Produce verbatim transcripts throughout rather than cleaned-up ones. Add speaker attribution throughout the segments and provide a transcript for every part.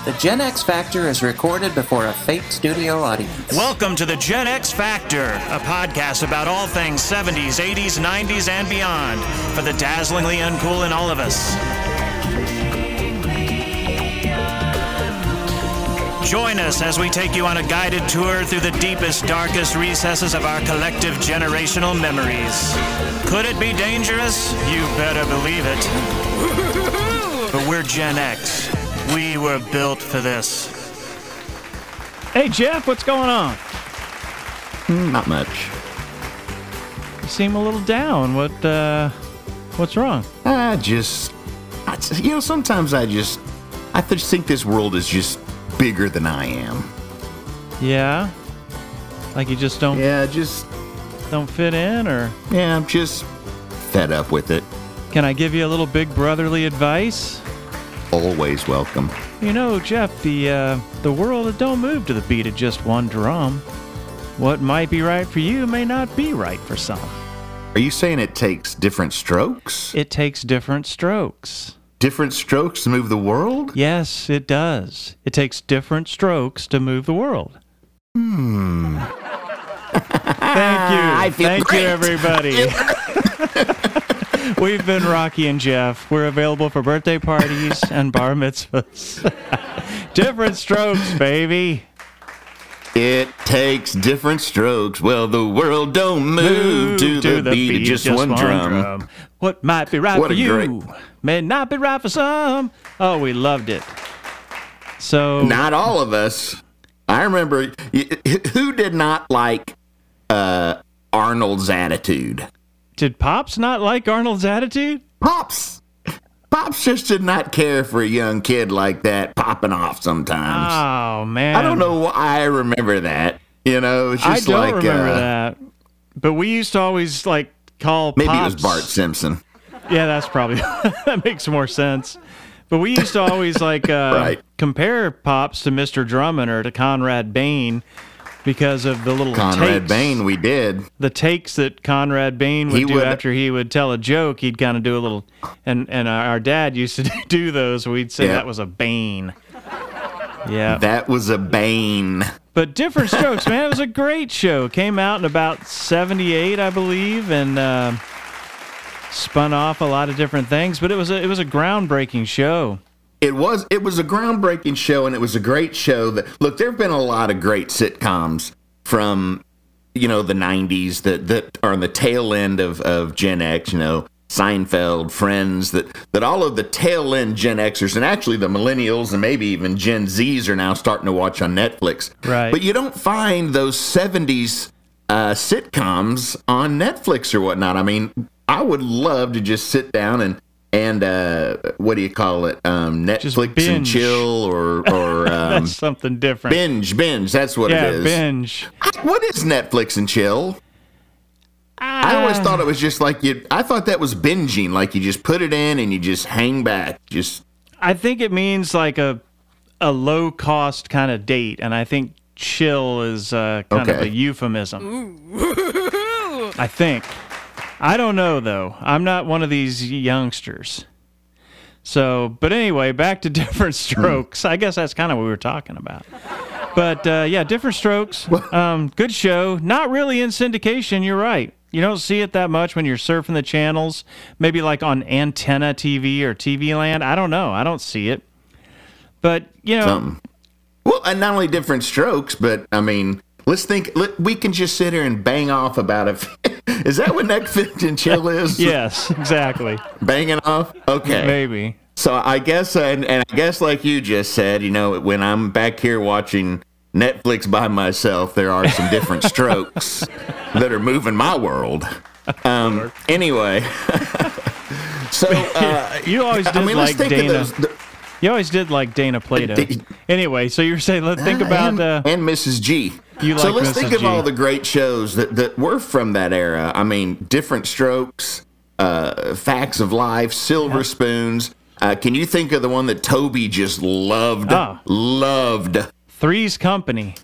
Speaker 1: The Gen X Factor is recorded before a fake studio audience.
Speaker 2: Welcome to the Gen X Factor, a podcast about all things seventies, eighties, nineties, and beyond for the dazzlingly uncool in all of us. Join us as we take you on a guided tour through the deepest, darkest recesses of our collective generational memories. Could it be dangerous? You better believe it. But we're Gen X. We were built for this.
Speaker 3: Hey, Jeff, what's going on?
Speaker 4: Not much.
Speaker 3: You seem a little down. What, uh, what's wrong?
Speaker 4: I just, I, you know, sometimes I just, I just think this world is just bigger than I am.
Speaker 3: Yeah? Like you just don't,
Speaker 4: Yeah, just,
Speaker 3: don't fit in, or?
Speaker 4: yeah, I'm just fed up with it.
Speaker 3: Can I give you a little big brotherly advice?
Speaker 4: Always welcome.
Speaker 3: You know, Jeff, the, uh, the world don't move to the beat of just one drum. What might be right for you may not be right for some.
Speaker 4: Are you saying it takes different strokes?
Speaker 3: It takes different strokes.
Speaker 4: Different strokes to move the world?
Speaker 3: Yes, it does. It takes different strokes to move the world.
Speaker 4: Hmm.
Speaker 3: Thank you.
Speaker 4: I feel
Speaker 3: Thank
Speaker 4: great.
Speaker 3: you, everybody. We've been Rocky and Jeff. We're available for birthday parties and bar mitzvahs. Different strokes, baby.
Speaker 4: It takes different strokes. Well, the world don't move, to, the, beat, of just, one, drum.
Speaker 3: What might be right
Speaker 4: What
Speaker 3: for
Speaker 4: a
Speaker 3: you
Speaker 4: great-
Speaker 3: may not be right for some. Oh, we loved it. So
Speaker 4: Not all of us. I remember, who did not like uh, Arnold's attitude?
Speaker 3: did Pops not like Arnold's attitude?
Speaker 4: Pops. Pops just did not care for a young kid like that popping off sometimes.
Speaker 3: Oh, man.
Speaker 4: I don't know why I remember that. You know, it's
Speaker 3: I
Speaker 4: just
Speaker 3: don't
Speaker 4: like
Speaker 3: remember
Speaker 4: uh,
Speaker 3: that. But we used to always, like, call
Speaker 4: maybe
Speaker 3: Pops.
Speaker 4: it was Bart Simpson.
Speaker 3: Yeah, that's probably, that makes more sense. But we used to always, like, uh,
Speaker 4: Right.
Speaker 3: compare Pops to Mister Drummond or to Conrad Bain because of the little
Speaker 4: Conrad
Speaker 3: takes,
Speaker 4: Bain, we did.
Speaker 3: the takes that Conrad Bain would
Speaker 4: He
Speaker 3: do
Speaker 4: would-
Speaker 3: after he would tell a joke. He'd kind of do a little, and, and our dad used to do those. We'd say
Speaker 4: Yeah.
Speaker 3: that was a Bain. Yeah.
Speaker 4: That was a bane.
Speaker 3: But Different Strokes, man, it was a great show. Came out in about seventy-eight, I believe, and uh, spun off a lot of different things. But it was a, it was a groundbreaking show.
Speaker 4: It was it was a groundbreaking show, and it was a great show. That look, there have been a lot of great sitcoms from, you know, the nineties that, that are on the tail end of, of Gen X, you know, Seinfeld, Friends, that, that all of the tail end Gen Xers, and actually the millennials and maybe even Gen Zs are now starting to watch on Netflix.
Speaker 3: Right.
Speaker 4: But you don't find those seventies uh, sitcoms on Netflix or whatnot. I mean, I would love to just sit down and And uh, what do you call it? Um, Netflix and
Speaker 3: binge.
Speaker 4: chill, or or um,
Speaker 3: That's something different.
Speaker 4: binge, binge. That's what
Speaker 3: yeah,
Speaker 4: it is.
Speaker 3: binge.
Speaker 4: What is Netflix and chill? I always
Speaker 3: Ah.
Speaker 4: thought it was just like you. I thought that was binging, like you just put it in and you just hang back. Just
Speaker 3: I think it means like a a low cost kind of date, and I think chill is uh, kind of
Speaker 4: Okay.
Speaker 3: a euphemism. I think. I don't know though. I'm not one of these youngsters. So, but anyway, back to Different Strokes. I guess that's kind of what we were talking about. But uh, yeah, Different Strokes. Um, good show. Not really in syndication. You're right. You don't see it that much when you're surfing the channels. Maybe like on Antenna T V or T V Land. I don't know. I don't see it. But you know,
Speaker 4: something. Well, and not only Different Strokes, but I mean, let's think. Let, we can just sit here and bang off about it. Is that what Netflix and chill is?
Speaker 3: yes, exactly.
Speaker 4: Banging off. Okay.
Speaker 3: Maybe.
Speaker 4: So I guess, and, and I guess like you just said, you know, when I'm back here watching Netflix by myself, there are some different strokes that are moving my world. Um, anyway, so uh,
Speaker 3: You always did
Speaker 4: I mean, let's
Speaker 3: like
Speaker 4: think
Speaker 3: Dana.
Speaker 4: of those. The,
Speaker 3: You always did like Dana Plato. Anyway, so you were saying, let's think about
Speaker 4: and,
Speaker 3: uh,
Speaker 4: and Missus G.
Speaker 3: You
Speaker 4: so
Speaker 3: like
Speaker 4: let's
Speaker 3: Missus
Speaker 4: think of
Speaker 3: G.
Speaker 4: all the great shows that, that were from that era. I mean, Different Strokes, uh, Facts of Life, Silver
Speaker 3: Yeah.
Speaker 4: Spoons. Uh, can you think of the one that Toby just loved?
Speaker 3: Ah.
Speaker 4: Loved.
Speaker 3: Three's Company.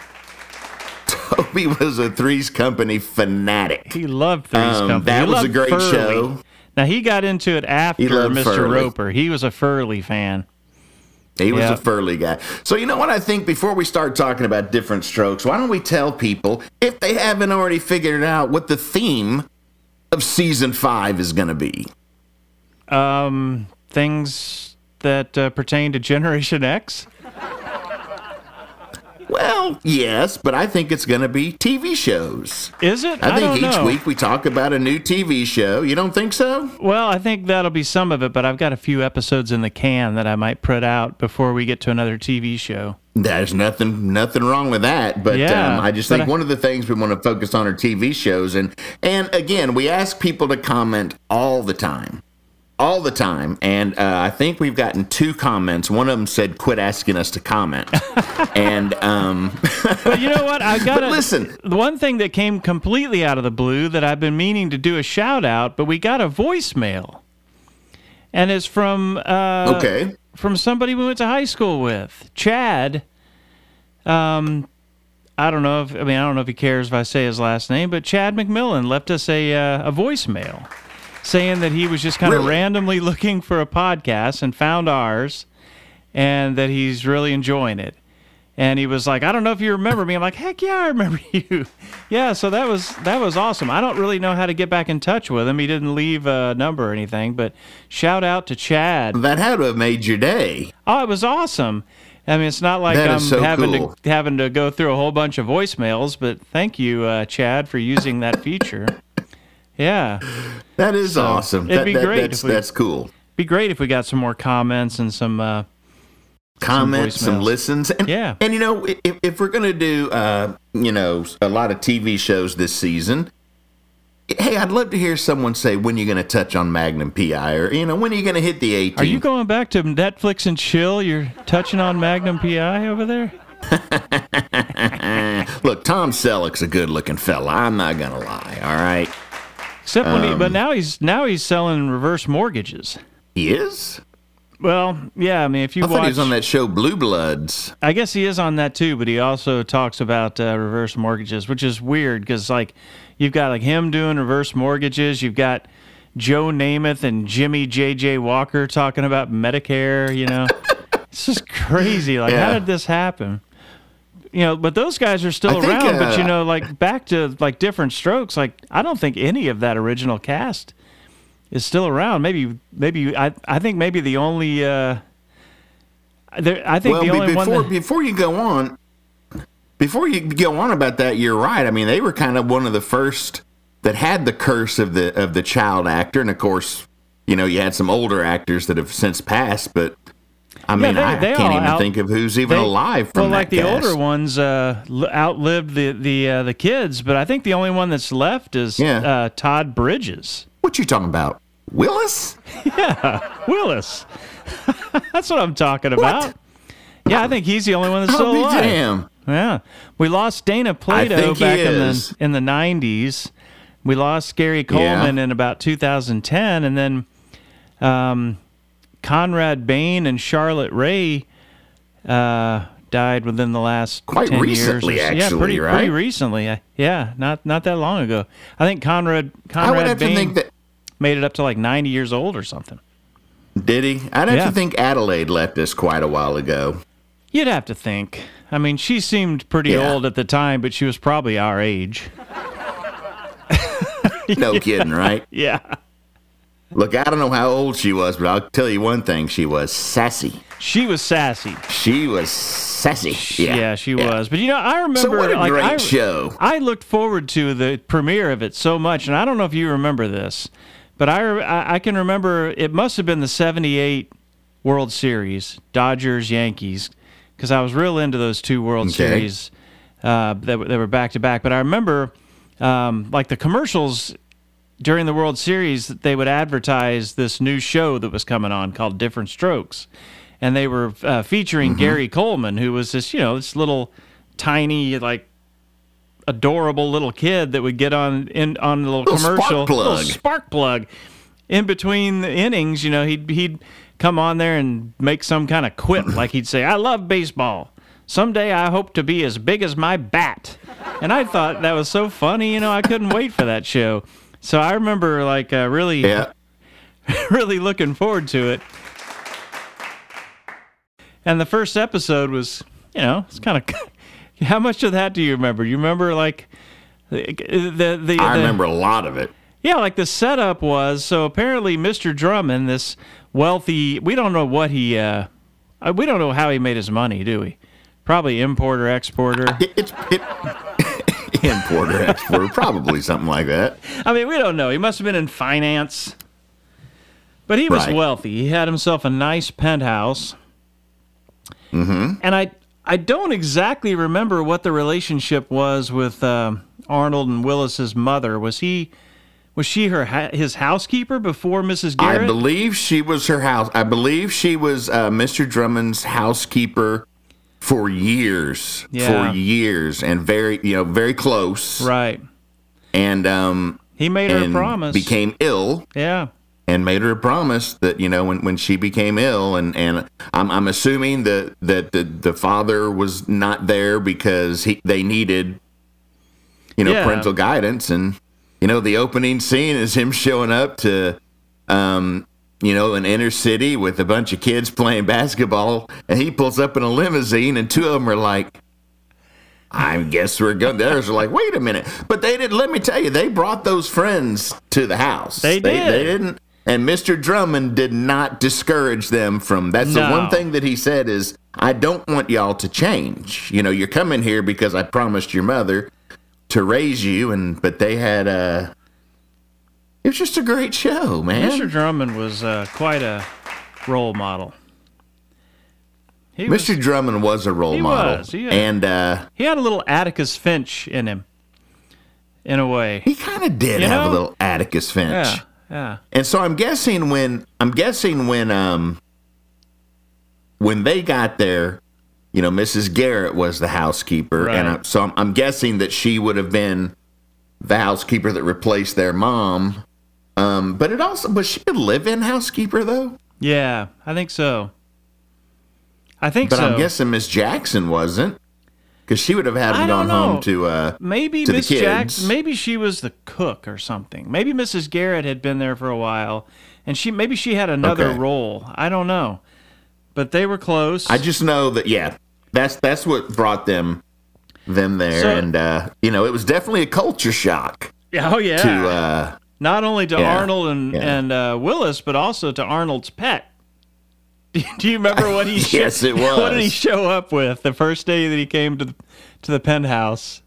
Speaker 4: Toby was a Three's Company fanatic.
Speaker 3: He loved Three's
Speaker 4: Um,
Speaker 3: Company.
Speaker 4: that
Speaker 3: He
Speaker 4: was a
Speaker 3: loved
Speaker 4: great
Speaker 3: Furley.
Speaker 4: show.
Speaker 3: Now, he got into it after
Speaker 4: loved
Speaker 3: Mister
Speaker 4: Furley.
Speaker 3: Roper. He was a Furley fan.
Speaker 4: He was
Speaker 3: Yeah.
Speaker 4: a Furley guy. So you know what I think, before we start talking about Different Strokes, why don't we tell people, if they haven't already figured it out, what the theme of season five is going to be?
Speaker 3: Um, things that uh, pertain to Generation X.
Speaker 4: Well, yes, but I think it's going to be T V shows.
Speaker 3: Is it?
Speaker 4: I think
Speaker 3: don't
Speaker 4: each
Speaker 3: know.
Speaker 4: week we talk about a new T V show. You don't think so?
Speaker 3: Well, I think that'll be some of it, but I've got a few episodes in the can that I might put out before we get to another T V show.
Speaker 4: There's nothing nothing wrong with that, but
Speaker 3: Yeah,
Speaker 4: um, I just
Speaker 3: but
Speaker 4: think
Speaker 3: I-
Speaker 4: one of the things we want to focus on are T V shows, and and again, we ask people to comment all the time, all the time, and uh, I think we've gotten two comments. One of them said, "Quit asking us to comment," and um,
Speaker 3: But you know what? I got
Speaker 4: But listen.
Speaker 3: The one thing that came completely out of the blue that I've been meaning to do a shout out, but we got a voicemail, and it's from uh,
Speaker 4: okay,
Speaker 3: from somebody we went to high school with, Chad. Um, I don't know if I mean I don't know if he cares if I say his last name, but Chad McMillan left us a uh, a voicemail saying that he was just kind of
Speaker 4: Really?
Speaker 3: randomly looking for a podcast and found ours, and that he's really enjoying it. And he was like, I don't know if you remember me. I'm like, heck yeah, I remember you. Yeah, so that was that was awesome. I don't really know how to get back in touch with him. He didn't leave a number or anything, but shout out to Chad.
Speaker 4: that had to have made your day.
Speaker 3: Oh, it was awesome. I mean, it's not like
Speaker 4: That
Speaker 3: I'm
Speaker 4: is so
Speaker 3: having
Speaker 4: cool.
Speaker 3: to having to go through a whole bunch of voicemails, but thank you, uh, Chad, for using that feature. Yeah,
Speaker 4: That is
Speaker 3: So,
Speaker 4: awesome.
Speaker 3: it'd
Speaker 4: That-
Speaker 3: be
Speaker 4: that-
Speaker 3: great
Speaker 4: That's
Speaker 3: if we-
Speaker 4: that's cool.
Speaker 3: be great if we got some more comments and some. Uh,
Speaker 4: Comments, some,
Speaker 3: voicemails.
Speaker 4: listens, and,
Speaker 3: Yeah.
Speaker 4: and you know, if, if we're gonna do, uh, you know, a lot of T V shows this season, hey, I'd love to hear someone say when you're gonna touch on Magnum P I, or you know, when are you gonna hit the eighteen?
Speaker 3: are you going back to Netflix and chill? You're touching on Magnum P I over there.
Speaker 4: Look, Tom Selleck's a good-looking fella. I'm not gonna lie. All right,
Speaker 3: Except when he,
Speaker 4: Um,
Speaker 3: but now he's now he's selling reverse mortgages.
Speaker 4: he is.
Speaker 3: Well, yeah, I mean, if you
Speaker 4: I thought
Speaker 3: watch,
Speaker 4: he was on that show Blue Bloods.
Speaker 3: I guess he is on that too, but he also talks about uh, reverse mortgages, which is weird because like you've got like him doing reverse mortgages, you've got Joe Namath and Jimmy J J Walker talking about Medicare. You know, it's just crazy. Like, how
Speaker 4: Yeah.
Speaker 3: did this happen? You know, but those guys are still
Speaker 4: I think,
Speaker 3: around. but you
Speaker 4: uh,
Speaker 3: know, like back to like Different Strokes. Like, I don't think any of that original cast is still around. Maybe, maybe I, I think maybe the only, uh, there, I think
Speaker 4: Well,
Speaker 3: the
Speaker 4: be-
Speaker 3: only
Speaker 4: before
Speaker 3: one. That,
Speaker 4: before you go on, before you go on about that, you're right. I mean, they were kind of one of the first that had the curse of the of the child actor, and of course, you know, you had some older actors that have since passed, but. I mean,
Speaker 3: they-
Speaker 4: I
Speaker 3: they
Speaker 4: can't
Speaker 3: all
Speaker 4: even
Speaker 3: out-
Speaker 4: think of who's even
Speaker 3: they-
Speaker 4: alive from
Speaker 3: well,
Speaker 4: that
Speaker 3: like the
Speaker 4: cast.
Speaker 3: older ones uh, l- outlived the the uh, the kids, but I think the only one that's left is
Speaker 4: Yeah.
Speaker 3: uh, Todd Bridges.
Speaker 4: What you talking about? Willis?
Speaker 3: Willis. That's what I'm talking about. Yeah, I think he's the only one that's still
Speaker 4: I'll be
Speaker 3: alive.
Speaker 4: damned.
Speaker 3: Yeah, we lost Dana Plato
Speaker 4: think he
Speaker 3: back in
Speaker 4: is.
Speaker 3: the in the nineties. We lost Gary Coleman in about two thousand ten, and then um, Conrad Bain and Charlotte Ray uh, died within the last
Speaker 4: Quite
Speaker 3: ten
Speaker 4: recently,
Speaker 3: years. or so. yeah,
Speaker 4: actually,
Speaker 3: pretty
Speaker 4: right?
Speaker 3: pretty recently. Uh, Yeah, not not that long ago. I think Conrad
Speaker 4: I would
Speaker 3: Conrad
Speaker 4: have to
Speaker 3: Bain
Speaker 4: think that.
Speaker 3: made it up to like ninety years old or something.
Speaker 4: Did he? I'd have
Speaker 3: Yeah.
Speaker 4: to think Adelaide left us quite a while ago.
Speaker 3: You'd have to think. I mean, she seemed pretty
Speaker 4: Yeah.
Speaker 3: old at the time, but she was probably our age.
Speaker 4: No kidding, right?
Speaker 3: Yeah.
Speaker 4: Look, I don't know how old she was, but I'll tell you one thing: she was sassy.
Speaker 3: She was sassy.
Speaker 4: She was sassy. Yeah,
Speaker 3: Yeah, she was. But you know, I remember
Speaker 4: So what a
Speaker 3: like
Speaker 4: great
Speaker 3: I,
Speaker 4: show.
Speaker 3: I looked forward to the premiere of it so much, and I don't know if you remember this, but I I, I can remember it must have been the seventy-eight World Series, Dodgers Yankees, because I was real into those two World
Speaker 4: Okay.
Speaker 3: Series uh, that were- that were back to back. But I remember um, like the commercials during the World Series, they would advertise this new show that was coming on called Different Strokes. And they were uh, featuring
Speaker 4: Mm-hmm.
Speaker 3: Gary Coleman, who was this, you know, this little tiny, like, adorable little kid that would get on in on a little,
Speaker 4: Little spark
Speaker 3: commercial,
Speaker 4: plug.
Speaker 3: little spark plug. In between the innings, you know, he'd he'd come on there and make some kind of quip, like he'd say, "I love baseball. Someday I hope to be as big as my bat." And I thought that was so funny, you know, I couldn't wait for that show. So I remember, like, uh, really,
Speaker 4: Yeah.
Speaker 3: really looking forward to it. And the first episode was, you know, it's kind of. How much of that do you remember? You remember like the the, the
Speaker 4: I
Speaker 3: the,
Speaker 4: remember a lot of it.
Speaker 3: Yeah, like the setup was, so apparently Mister Drummond, this wealthy, we don't know what he, uh, we don't know how he made his money, do we? Probably importer, exporter.
Speaker 4: It, it's it, importer, exporter, probably something like that.
Speaker 3: I mean, we don't know. He must have been in finance. But he was
Speaker 4: Right.
Speaker 3: wealthy. He had himself a nice penthouse. Mm-hmm. And I, I don't exactly remember what the relationship was with uh, Arnold and Willis's mother. Was he... Was she her his housekeeper before Missus Garrett?
Speaker 4: I believe she was her house. I believe she was uh, Mister Drummond's housekeeper for years,
Speaker 3: Yeah.
Speaker 4: for years, and very, you know, very close.
Speaker 3: Right.
Speaker 4: And um,
Speaker 3: He made her
Speaker 4: and
Speaker 3: a promise.
Speaker 4: became ill,
Speaker 3: Yeah.
Speaker 4: and made her a promise that, you know, when, when she became ill, and, and I'm I'm assuming that that the, the father was not there because he they needed, you know,
Speaker 3: Yeah.
Speaker 4: parental guidance. And you know, the opening scene is him showing up to, um, you know, an inner city with a bunch of kids playing basketball, and he pulls up in a limousine, and two of them are like, I guess we're good. The others are like, wait a minute. But they didn't, let me tell you, they brought those friends to the house.
Speaker 3: They
Speaker 4: They,
Speaker 3: did.
Speaker 4: they didn't. And Mister Drummond did not discourage them from, that's the
Speaker 3: No.
Speaker 4: one thing that he said is, I don't want y'all to change. You know, you're coming here because I promised your mother to raise you, and but they had uh it was just a great show, man.
Speaker 3: Mister Drummond was uh, quite a role model. He
Speaker 4: Mister
Speaker 3: Was,
Speaker 4: Drummond was a role
Speaker 3: He
Speaker 4: model.
Speaker 3: was, yeah.
Speaker 4: And uh
Speaker 3: he had a little Atticus Finch in him, in a way.
Speaker 4: he kind of did
Speaker 3: You
Speaker 4: have
Speaker 3: know?
Speaker 4: a little Atticus Finch.
Speaker 3: Yeah, yeah.
Speaker 4: And so I'm guessing when I'm guessing when um when they got there, you know, Missus Garrett was the housekeeper, and
Speaker 3: Right.
Speaker 4: I, so I'm, I'm guessing that she would have been the housekeeper that replaced their mom. Um, but it also was she a live-in housekeeper though?
Speaker 3: Yeah, I think so. I think
Speaker 4: But
Speaker 3: so.
Speaker 4: I'm guessing Miss Jackson wasn't, because she would have had
Speaker 3: I
Speaker 4: gone
Speaker 3: don't know.
Speaker 4: home to. Uh,
Speaker 3: Maybe
Speaker 4: to the
Speaker 3: Miss Jackson,
Speaker 4: kids.
Speaker 3: maybe she was the cook or something. Maybe Missus Garrett had been there for a while, and she maybe she had another
Speaker 4: Okay.
Speaker 3: role. I don't know, but they were close.
Speaker 4: I just know that yeah, that's that's what brought them them there,
Speaker 3: So-
Speaker 4: and uh, you know it was definitely a culture shock
Speaker 3: oh yeah,
Speaker 4: to. Uh,
Speaker 3: not only to
Speaker 4: yeah,
Speaker 3: Arnold and
Speaker 4: yeah.
Speaker 3: and uh, Willis, but also to Arnold's pet. Do you remember what he?
Speaker 4: Yes, it
Speaker 3: What did he
Speaker 4: was.
Speaker 3: show up with the first day that he came to the to the penthouse?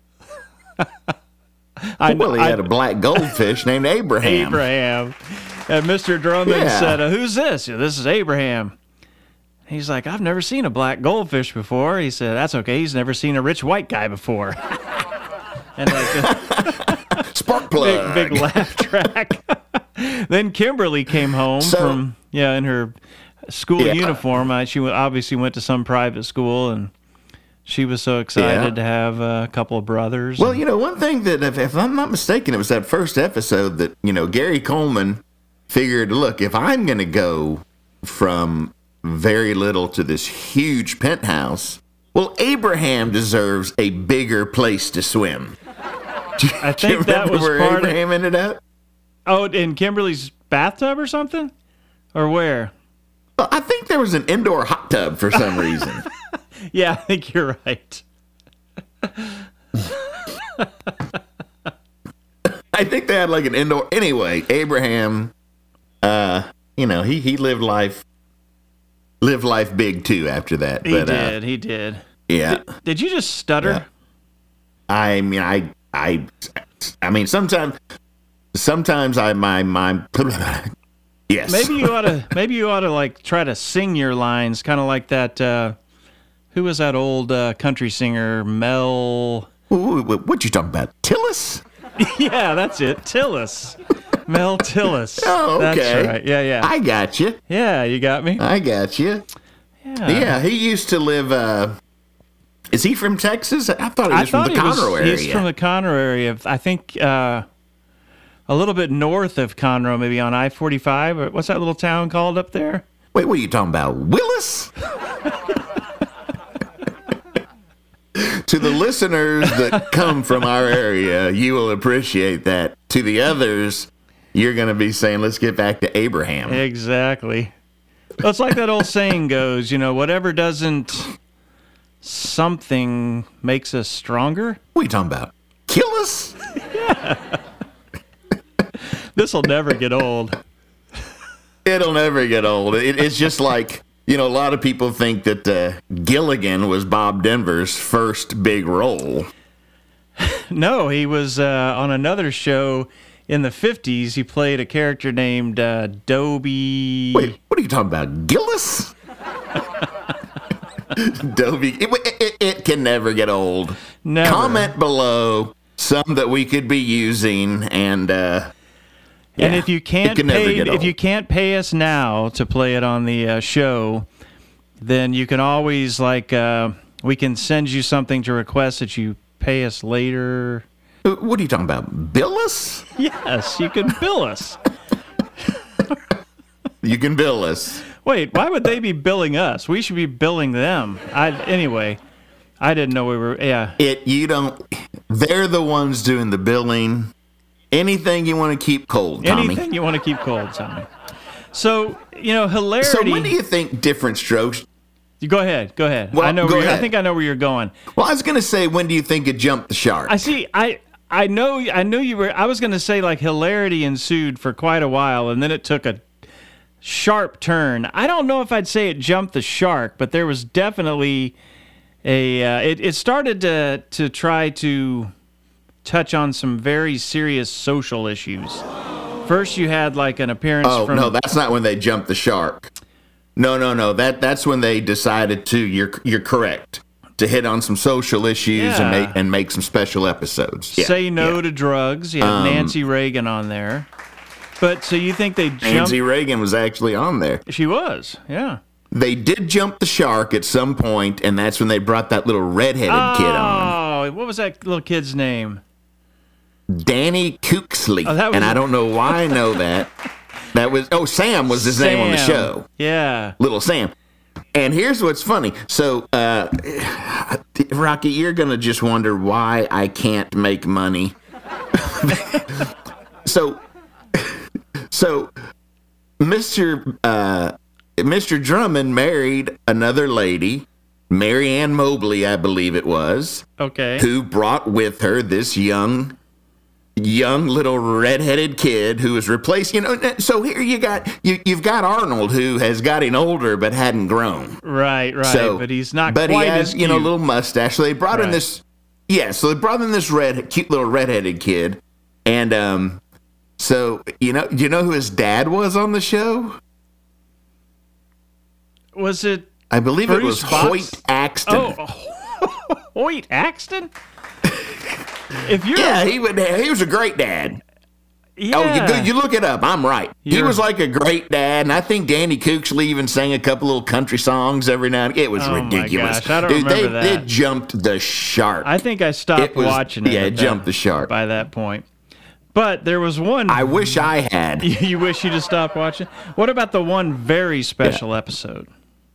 Speaker 3: I,
Speaker 4: well, he
Speaker 3: I-
Speaker 4: had a black goldfish named Abraham.
Speaker 3: Abraham. And Mister Drummond
Speaker 4: Yeah.
Speaker 3: said, uh, who's this? Yeah, this is Abraham. He's like, I've never seen a black goldfish before. He said, that's okay. He's never seen a rich white guy before. And like a
Speaker 4: Spark plug.
Speaker 3: big, big laugh track. Then Kimberly came home
Speaker 4: So-
Speaker 3: from, yeah, in her school
Speaker 4: Yeah.
Speaker 3: uniform. I, she went- obviously went to some private school, and she was so excited
Speaker 4: Yeah.
Speaker 3: to have uh, a couple of brothers.
Speaker 4: Well, you know, one thing that, if, if I'm not mistaken, it was that first episode that, you know, Gary Coleman figured, look, if I'm going to go from very little to this huge penthouse, well, Abraham deserves a bigger place to swim.
Speaker 3: I
Speaker 4: Do you
Speaker 3: think that
Speaker 4: remember
Speaker 3: was
Speaker 4: where
Speaker 3: part of,
Speaker 4: Abraham ended up?
Speaker 3: oh, in Kimberly's bathtub or something? Or where?
Speaker 4: Well, I think there was an indoor hot tub for some reason.
Speaker 3: Yeah, I think you're right.
Speaker 4: I think they had like an indoor. Anyway, Abraham, uh, you know, he, he lived life, lived life big too after that.
Speaker 3: He
Speaker 4: but,
Speaker 3: did.
Speaker 4: Uh,
Speaker 3: he did.
Speaker 4: yeah.
Speaker 3: Did you just stutter?
Speaker 4: Yeah. I mean, I, I, I mean, sometimes, sometimes I, my, my, yes.
Speaker 3: Maybe you ought to. Maybe you ought to like try to sing your lines, kind of like that. Uh, who was that old uh, country singer, Mel?
Speaker 4: Ooh, what, what you talking about? Tillis?
Speaker 3: Yeah, that's it. Tillis. Mel Tillis.
Speaker 4: Oh, okay.
Speaker 3: That's right. Yeah, yeah.
Speaker 4: I got you.
Speaker 3: yeah, you got me.
Speaker 4: I got you.
Speaker 3: Yeah.
Speaker 4: Yeah, he used to live. Uh, is he from Texas? I thought he
Speaker 3: I
Speaker 4: was from
Speaker 3: thought
Speaker 4: the
Speaker 3: he was,
Speaker 4: Conroe area.
Speaker 3: he's from the Conroe area. I think uh, a little bit north of Conroe, maybe on I forty-five. What's that little town called up there?
Speaker 4: Wait, what are you talking about? Willis? To the listeners that come from our area, you will appreciate that. To the others, you're going to be saying, let's get back to Abraham.
Speaker 3: Exactly. Well, it's like that old saying goes, you know, whatever doesn't something makes us stronger.
Speaker 4: What are you talking about? Kill us?
Speaker 3: This will never get old.
Speaker 4: It'll never get old. It, it's just like, you know, a lot of people think that uh, Gilligan was Bob Denver's first big role.
Speaker 3: No, he was uh, on another show in the fifties. He played a character named uh, Dobie.
Speaker 4: Wait, what are you talking about? Gillis? Dobie. It, it, it can never get old.
Speaker 3: Never.
Speaker 4: Comment below some that we could be using, and uh, yeah,
Speaker 3: and if you can't
Speaker 4: can never
Speaker 3: pay,
Speaker 4: get
Speaker 3: if
Speaker 4: old.
Speaker 3: you can't pay us now to play it on the uh, show, then you can always like uh, we can send you something to request that you pay us later.
Speaker 4: What are you talking about? Bill us?
Speaker 3: Yes, you can bill us.
Speaker 4: You can bill us.
Speaker 3: Wait, why would they be billing us? We should be billing them. I anyway. I didn't know we were. Yeah.
Speaker 4: It. You don't. They're the ones doing the billing. Anything you want to keep cold, Tommy.
Speaker 3: Anything you want to keep cold, Tommy. So you know, hilarity.
Speaker 4: So when do you think Different Strokes?
Speaker 3: You go ahead. Go ahead.
Speaker 4: Well,
Speaker 3: I know.
Speaker 4: go
Speaker 3: Where you're, I
Speaker 4: ahead.
Speaker 3: think I know where you're going.
Speaker 4: Well, I was going to say, when do you think it jumped the shark?
Speaker 3: I see. I I know. I knew you were. I was going to say like hilarity ensued for quite a while, and then it took a sharp turn. I don't know if I'd say it jumped the shark, but there was definitely a. Uh, it it started to to try to touch on some very serious social issues. First, you had like an appearance
Speaker 4: oh
Speaker 3: from.
Speaker 4: no, that's not when they jumped the shark. No, no, no. That that's when they decided to. You're you're correct. To hit on some social issues
Speaker 3: Yeah.
Speaker 4: and make and make some special episodes. Yeah,
Speaker 3: Say no
Speaker 4: yeah.
Speaker 3: to drugs. You had
Speaker 4: Um,
Speaker 3: Nancy Reagan on there. But so you think they jumped?
Speaker 4: Nancy Reagan was actually on there.
Speaker 3: She was, yeah.
Speaker 4: They did jump the shark at some point, and that's when they brought that little redheaded kid on,
Speaker 3: Oh, what was that little kid's name?
Speaker 4: Danny Cooksley.
Speaker 3: Oh, that was
Speaker 4: and
Speaker 3: a-
Speaker 4: I don't know why I know that. That was oh Sam was his name on the
Speaker 3: Sam.
Speaker 4: show.
Speaker 3: Yeah.
Speaker 4: Little Sam. And here's what's funny. So, uh, Rocky, you're going to just wonder why I can't make money. so, so Mister Uh, Mister Drummond married another lady, Mary Ann Mobley, I believe it was,
Speaker 3: Okay.
Speaker 4: who brought with her this young young little redheaded kid who was replaced. You know, so here you got you you've got Arnold, who has gotten older but hadn't grown.
Speaker 3: Right, right.
Speaker 4: So,
Speaker 3: but he's not
Speaker 4: but
Speaker 3: quite
Speaker 4: he has
Speaker 3: as
Speaker 4: you know a
Speaker 3: cute.
Speaker 4: little mustache. So they brought in
Speaker 3: Right.
Speaker 4: this. Yeah, so they brought in this red, cute little redheaded kid, and um, so you know, you know who his dad was on the show?
Speaker 3: Was it
Speaker 4: I believe it
Speaker 3: Bruce
Speaker 4: was
Speaker 3: Box?
Speaker 4: Hoyt Axton.
Speaker 3: Oh, Hoyt Axton? If you're
Speaker 4: Yeah, he would. He was a great dad.
Speaker 3: yeah.
Speaker 4: Oh, you, go- you look it up. I'm right. He
Speaker 3: You're-
Speaker 4: was like a great dad, and I think Danny Cooksley even sang a couple little country songs every now and again. It was
Speaker 3: Oh, my
Speaker 4: ridiculous.
Speaker 3: gosh, I don't
Speaker 4: Dude,
Speaker 3: remember
Speaker 4: they,
Speaker 3: that.
Speaker 4: they jumped the shark.
Speaker 3: I think I stopped
Speaker 4: It was-
Speaker 3: watching it.
Speaker 4: yeah,
Speaker 3: at
Speaker 4: it
Speaker 3: that-
Speaker 4: jumped the shark.
Speaker 3: by that point. But there was one.
Speaker 4: I wish I had.
Speaker 3: You wish you just stopped watching. What about the one very special episode?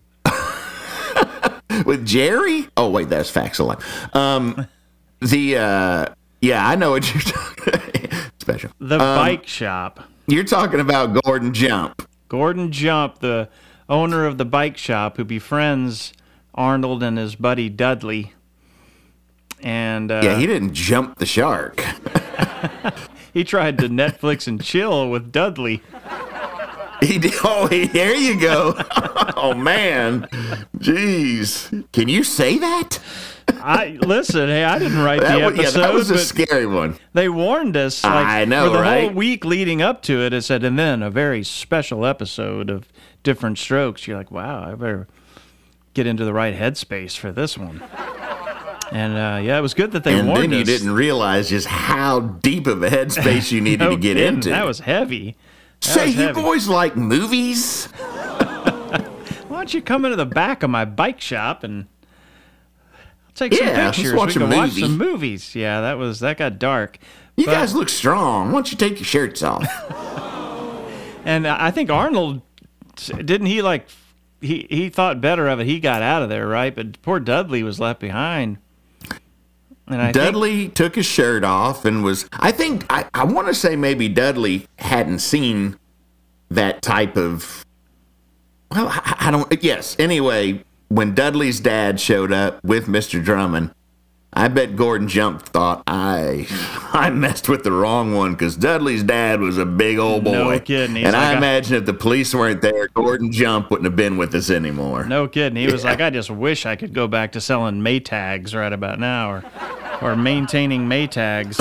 Speaker 4: With Jerry? Oh, wait, that's Facts of Life. Um, the, uh, yeah, I know what you're talking Special.
Speaker 3: The
Speaker 4: Um,
Speaker 3: bike shop.
Speaker 4: You're talking about Gordon Jump.
Speaker 3: Gordon Jump, the owner of the bike shop, who befriends Arnold and his buddy Dudley. And uh,
Speaker 4: Yeah, he didn't jump the shark.
Speaker 3: he tried to Netflix and chill with Dudley.
Speaker 4: He did. Oh, he, there you go. Oh, man. Jeez. Can you say that?
Speaker 3: I listen. Hey, I didn't write
Speaker 4: That
Speaker 3: the
Speaker 4: was, yeah,
Speaker 3: episode,
Speaker 4: that was a
Speaker 3: but
Speaker 4: scary one.
Speaker 3: they warned us. Like,
Speaker 4: I know,
Speaker 3: for the
Speaker 4: right?
Speaker 3: whole week leading up to it, it said, and then a very special episode of Different Strokes. You're like, wow, I better get into the right headspace for this one. And uh, yeah, it was good that they
Speaker 4: And
Speaker 3: warned
Speaker 4: then you
Speaker 3: us.
Speaker 4: didn't realize just how deep of a headspace you needed
Speaker 3: No
Speaker 4: to get
Speaker 3: kidding,
Speaker 4: into.
Speaker 3: That was heavy. That
Speaker 4: Say,
Speaker 3: was
Speaker 4: you
Speaker 3: heavy.
Speaker 4: boys like movies?
Speaker 3: Why don't you come into the back of my bike shop and I'll take some
Speaker 4: Yeah, let's
Speaker 3: pictures.
Speaker 4: watch
Speaker 3: we
Speaker 4: a
Speaker 3: can watch
Speaker 4: movie.
Speaker 3: some movies. Yeah, that was that got dark.
Speaker 4: You
Speaker 3: But-
Speaker 4: guys look strong. Why don't you take your shirts off?
Speaker 3: And I think Arnold didn't he like he he thought better of it. He got out of there, right? But poor Dudley was left behind. And I think,
Speaker 4: Dudley took his shirt off and was, I think, I, I want to say maybe Dudley hadn't seen that type of well, I, I don't. Yes. Anyway, when Dudley's dad showed up with Mister Drummond, I bet Gordon Jump thought I I messed with the wrong one because Dudley's dad was a big old boy.
Speaker 3: No kidding. He's
Speaker 4: and
Speaker 3: like
Speaker 4: I
Speaker 3: a-
Speaker 4: imagine if the police weren't there, Gordon Jump wouldn't have been with us anymore.
Speaker 3: No kidding. He was
Speaker 4: Yeah.
Speaker 3: like, I just wish I could go back to selling Maytags right about now, or or maintaining Maytags.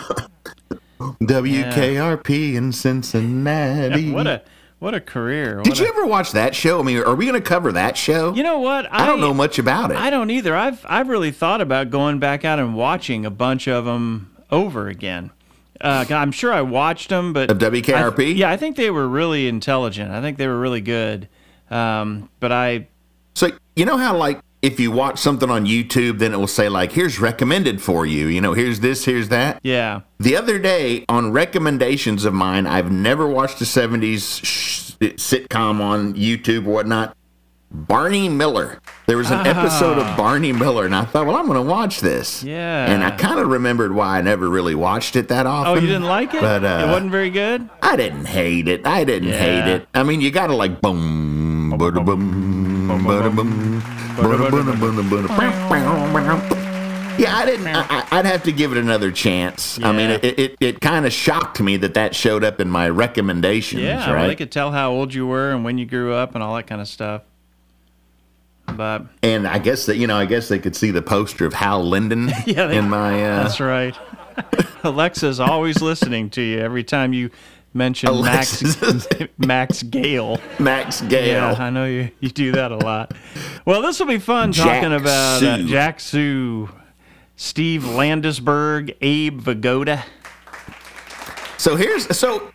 Speaker 4: W K R P in Cincinnati.
Speaker 3: What a what a career. What
Speaker 4: Did you
Speaker 3: a-
Speaker 4: ever watch that show? I mean, are we going to cover that show?
Speaker 3: You know what?
Speaker 4: I don't know much about it.
Speaker 3: I don't either. I've I've really thought about going back out and watching a bunch of them over again. Uh, I'm sure I watched them, but
Speaker 4: Of W K R P?
Speaker 3: I th- yeah, I think they were really intelligent. I think they were really good. Um, but I,
Speaker 4: So, you know how, like, if you watch something on YouTube, then it will say, like, here's recommended for you. You know, here's this, here's that.
Speaker 3: yeah,
Speaker 4: The other day, on recommendations of mine, I've never watched a seventies sh- sitcom on YouTube or whatnot. Barney Miller. There was an episode of Barney Miller, and I thought, well, I'm going to watch this.
Speaker 3: Yeah.
Speaker 4: And I kind of remembered why I never really watched it that often.
Speaker 3: Oh, you didn't like it?
Speaker 4: But, uh,
Speaker 3: it wasn't very good?
Speaker 4: I didn't hate it. I didn't
Speaker 3: Yeah.
Speaker 4: hate it. I mean, you got to like boom, bada boom, bada boom, bada boom, bada boom. Yeah, I didn't. I, I- I'd have to give it another chance. I mean,
Speaker 3: Yeah.
Speaker 4: it it, it kind of shocked me that that showed up in my recommendations.
Speaker 3: Yeah, well,
Speaker 4: right.
Speaker 3: they could tell how old you were and when you grew up and all that kind of stuff. But
Speaker 4: And I guess that you know, I guess they could see the poster of Hal Linden
Speaker 3: Yeah, they-
Speaker 4: in my. Uh,
Speaker 3: that's right. Alexa's always listening to you every time you mention Max
Speaker 4: Alexis.
Speaker 3: Max Gale.
Speaker 4: Max Gale.
Speaker 3: Yeah, I know you, you do that a lot. Well, this will be fun
Speaker 4: Jack
Speaker 3: talking about uh,
Speaker 4: Sue.
Speaker 3: Jack Sue, Steve Landisberg, Abe Vigoda.
Speaker 4: So here's so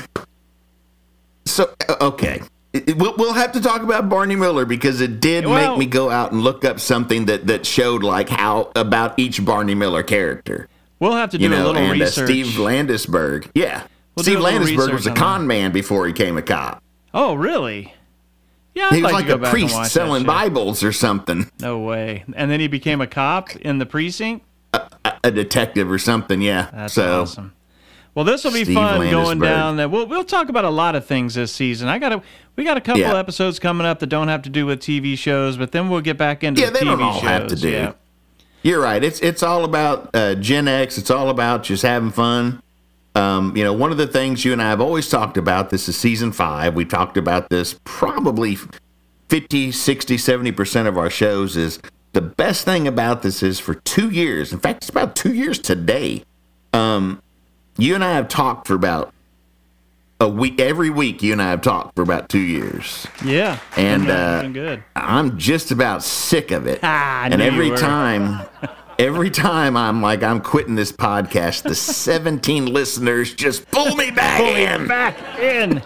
Speaker 4: so okay. It- it- We'll, we'll have to talk about Barney Miller because it did
Speaker 3: Well-
Speaker 4: make me go out and look up something that, that showed like how about each Barney Miller character.
Speaker 3: We'll have to do
Speaker 4: You know,
Speaker 3: a little
Speaker 4: and uh,
Speaker 3: research.
Speaker 4: Steve Landisberg. Yeah.
Speaker 3: We'll do
Speaker 4: Steve
Speaker 3: a little
Speaker 4: Landisberg was
Speaker 3: research
Speaker 4: a
Speaker 3: on
Speaker 4: con man before he became a cop.
Speaker 3: Oh, really? Yeah, I'd
Speaker 4: He was
Speaker 3: like,
Speaker 4: like
Speaker 3: to go
Speaker 4: a
Speaker 3: back and
Speaker 4: priest
Speaker 3: watch
Speaker 4: selling
Speaker 3: that show.
Speaker 4: Bibles or something.
Speaker 3: No way. And then he became a cop in the precinct?
Speaker 4: A detective or something, yeah.
Speaker 3: That's
Speaker 4: so
Speaker 3: awesome. Well, this will be
Speaker 4: Steve
Speaker 3: fun going
Speaker 4: Landisberg.
Speaker 3: down there. We'll we'll talk about a lot of things this season. I got a we got a couple
Speaker 4: Yeah.
Speaker 3: episodes coming up that don't have to do with T V shows, but then we'll get back into
Speaker 4: Yeah,
Speaker 3: the
Speaker 4: they
Speaker 3: T V
Speaker 4: don't all
Speaker 3: shows.
Speaker 4: have to do.
Speaker 3: Yeah.
Speaker 4: You're right. It's it's all about uh, Gen X. It's all about just having fun. Um, you know, one of the things you and I have always talked about, this is season five. We talked about this probably fifty, sixty, seventy percent of our shows is the best thing about this is for two years. In fact, it's about two years today. Um, you and I have talked for about a week. Every week, you and I have talked for about two years.
Speaker 3: Yeah.
Speaker 4: And,
Speaker 3: Been,
Speaker 4: uh,
Speaker 3: been good.
Speaker 4: I'm just about sick of it.
Speaker 3: Ah, I
Speaker 4: and
Speaker 3: knew you
Speaker 4: every
Speaker 3: were.
Speaker 4: time, every time I'm like, I'm quitting this podcast, the seventeen listeners just pull me back in.
Speaker 3: Back in.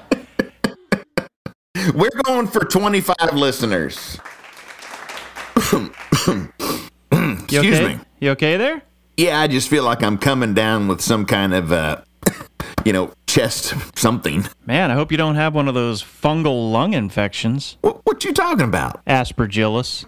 Speaker 4: We're going for twenty-five listeners.
Speaker 3: You
Speaker 4: Excuse
Speaker 3: okay?
Speaker 4: me.
Speaker 3: You okay there?
Speaker 4: Yeah, I just feel like I'm coming down with some kind of, uh, you know, chest something.
Speaker 3: Man, I hope you don't have one of those fungal lung infections.
Speaker 4: What, what you talking about?
Speaker 3: Aspergillus.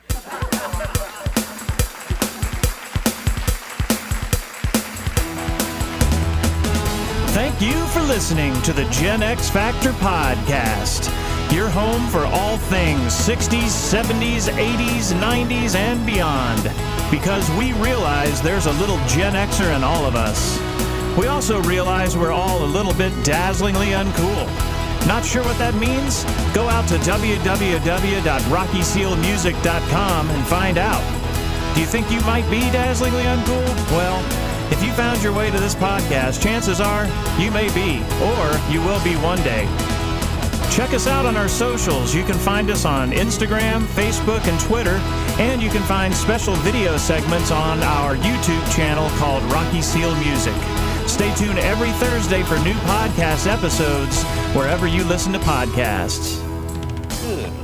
Speaker 3: Thank you for listening to the Gen X Factor podcast. Your home for all things sixties, seventies, eighties, nineties, and beyond. Because we realize there's a little Gen Xer in all of us. We also realize we're all a little bit dazzlingly uncool. Not sure what that means? Go out to w w w dot rocky seal music dot com and find out. Do you think you might be dazzlingly uncool? Well, if you found your way to this podcast, chances are you may be, or you will be one day. Check us out on our socials. You can find us on Instagram, Facebook, and Twitter, and you can find special video segments on our YouTube channel called Rocky Seal Music. Stay tuned every Thursday for new podcast episodes wherever you listen to podcasts.
Speaker 4: Good